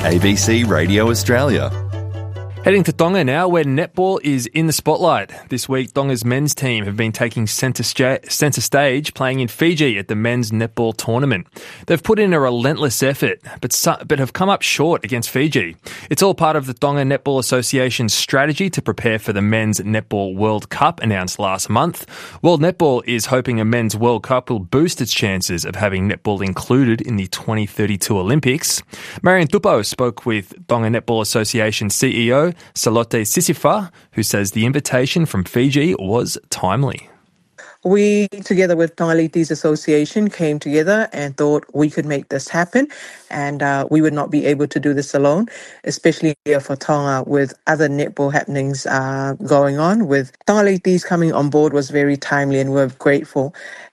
ABC Radio Australia. Heading to Tonga now, where netball is in the spotlight. This week, Tonga's men's team have been taking centre stage, playing in Fiji at the men's netball tournament. They've put in a relentless effort, but have come up short against Fiji. It's all part of the Tonga Netball Association's strategy to prepare for the Men's Netball World Cup announced last month. World Netball is hoping a Men's World Cup will boost its chances of having netball included in the 2032 Olympics. Marian Tupou spoke with Tonga Netball Association CEO Salote Sisifa, who says the invitation from Fiji was timely. We, together with Tonga Ladies Association, came together and thought we could make this happen, and we would not be able to do this alone, especially here for Tonga with other netball happenings going on. With Tonga Ladies coming on board was very timely, and we're grateful.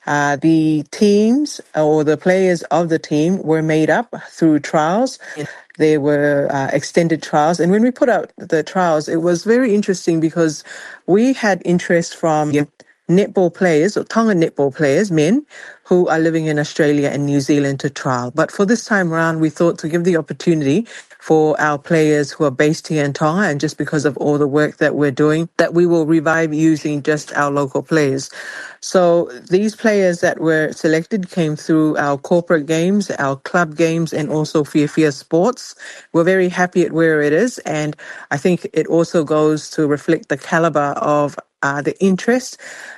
The teams or the players of the team were made up through trials. There were extended trials. And when we put out the trials, it was very interesting because we had interest from netball players, or Tonga netball players, men, who are living in Australia and New Zealand to trial. But for this time around, we thought to give the opportunity for our players who are based here in Tonga, and just because of all the work that we're doing, that we will revive using just our local players. So these players that were selected came through our corporate games, our club games, and also Fia Sports. We're very happy at where it is, and I think it also goes to reflect the caliber of the interest.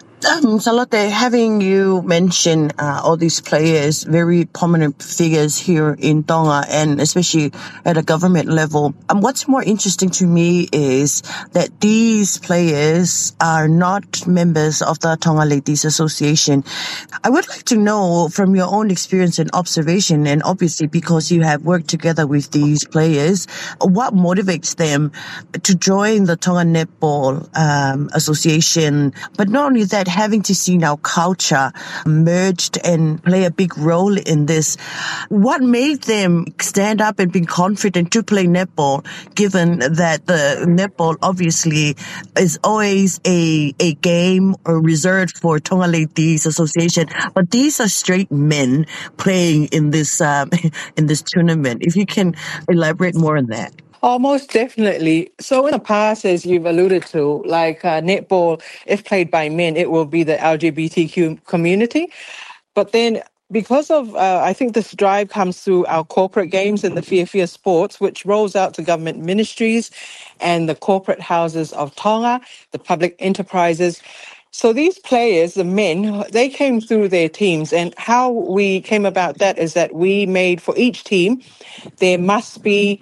Salote, having you mention all these players, very prominent figures here in Tonga, and especially at a government level, what's more interesting to me is that these players are not members of the Tonga Ladies Association. I would like to know from your own experience and observation, and obviously because you have worked together with these players, what motivates them to join the Tonga Netball Association? But not only that, having to see now culture merged and play a big role in this. What made them stand up and be confident to play netball, given that the netball obviously is always a game or reserved for Tonga Ladies Association, but these are straight men playing in this tournament. If you can elaborate more on that. Oh, most definitely. So in the past, as you've alluded to, like netball, if played by men, it will be the LGBTQ community. But then because of, I think this drive comes through our corporate games and the Fia Sports, which rolls out to government ministries and the corporate houses of Tonga, the public enterprises. So these players, the men, they came through their teams. And how we came about that is that we made for each team, there must be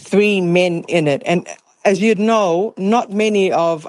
3 men in it. And as you'd know, not many of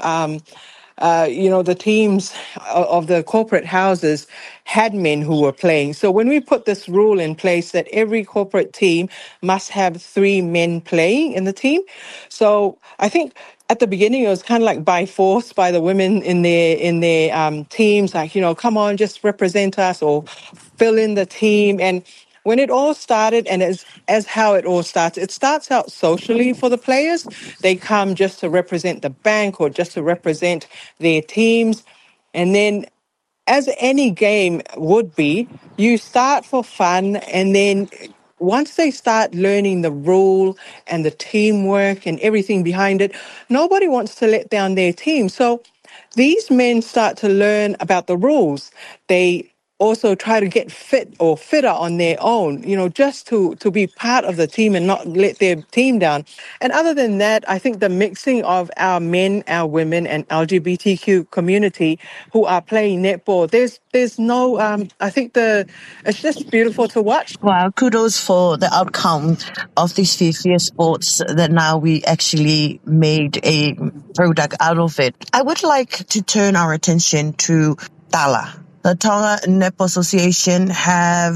the teams of the corporate houses had men who were playing. So when we put this rule in place that every corporate team must have 3 men playing in the team, so I think at the beginning it was kind of like by force by the women in their teams, like, come on, just represent us or fill in the team. And when it all started, and as how it all starts, it starts out socially for the players. They come just to represent the bank or just to represent their teams. And then, as any game would be, you start for fun, and then once they start learning the rule and the teamwork and everything behind it, nobody wants to let down their team. So these men start to learn about the rules. They also try to get fit or fitter on their own, just to be part of the team and not let their team down. And other than that, I think the mixing of our men, our women, and LGBTQ community who are playing netball, there's no, I think it's just beautiful to watch. Wow, kudos for the outcome of this Fia Sports that now we actually made a product out of it. I would like to turn our attention to Tala. The Tonga Netball Association have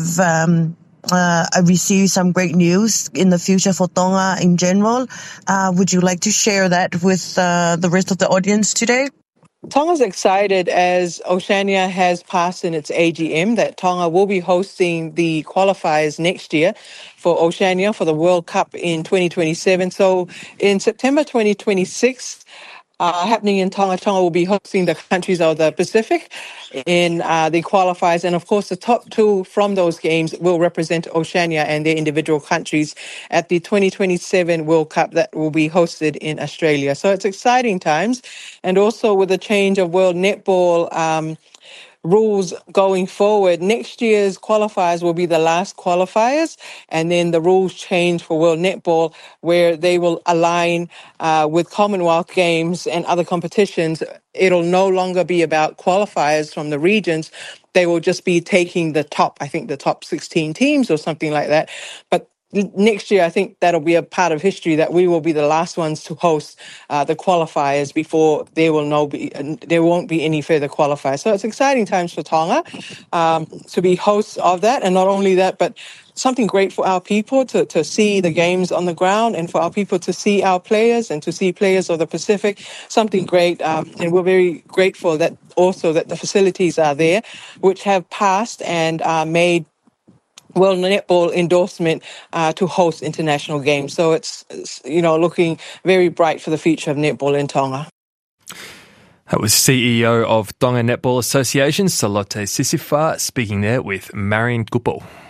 received some great news in the future for Tonga in general. Would you like to share that with the rest of the audience today? Tonga's excited as Oceania has passed in its AGM that Tonga will be hosting the qualifiers next year for Oceania for the World Cup in 2027. So in September 2026, happening in Tonga. Tonga will be hosting the countries of the Pacific in the qualifiers. And of course, the top two from those games will represent Oceania and their individual countries at the 2027 World Cup that will be hosted in Australia. So it's exciting times. And also with the change of World Netball, rules going forward. Next year's qualifiers will be the last qualifiers, and then the rules change for World Netball where they will align with Commonwealth Games and other competitions. It'll no longer be about qualifiers from the regions. They will just be taking the top, I think the top 16 teams or something like that. But next year, I think that'll be a part of history that we will be the last ones to host the qualifiers before there won't be any further qualifiers. So it's exciting times for Tonga to be hosts of that, and not only that, but something great for our people to see the games on the ground, and for our people to see our players and to see players of the Pacific. Something great, and we're very grateful that also that the facilities are there, which have passed and made World Netball endorsement to host international games. So it's looking very bright for the future of netball in Tonga. That was CEO of Tonga Netball Association, Salote Sisifa, speaking there with Marion Gupo.